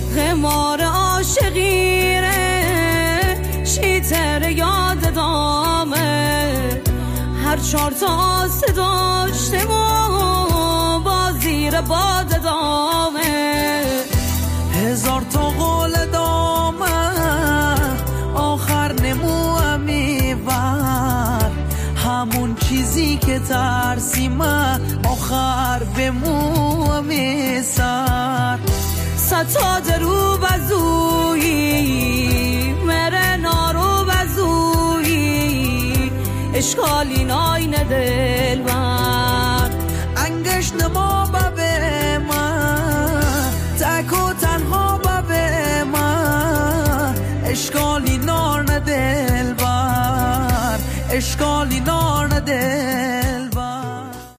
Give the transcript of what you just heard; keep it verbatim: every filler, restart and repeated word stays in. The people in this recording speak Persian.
غمار عاشقیره شیطر یاد دامه هر چهار تا آسه داشتم و با زیر باد دامه هزار تا قول دامه آخر نمو میبر همون چیزی که ترسیم آخر به مو میسر ستا درو بزویی مره نارو بزویی اشکالی ناین دل بر انگش نما ببه من تک و تنها ببه من اشکالی نار ندل بر اشکالی نار ندل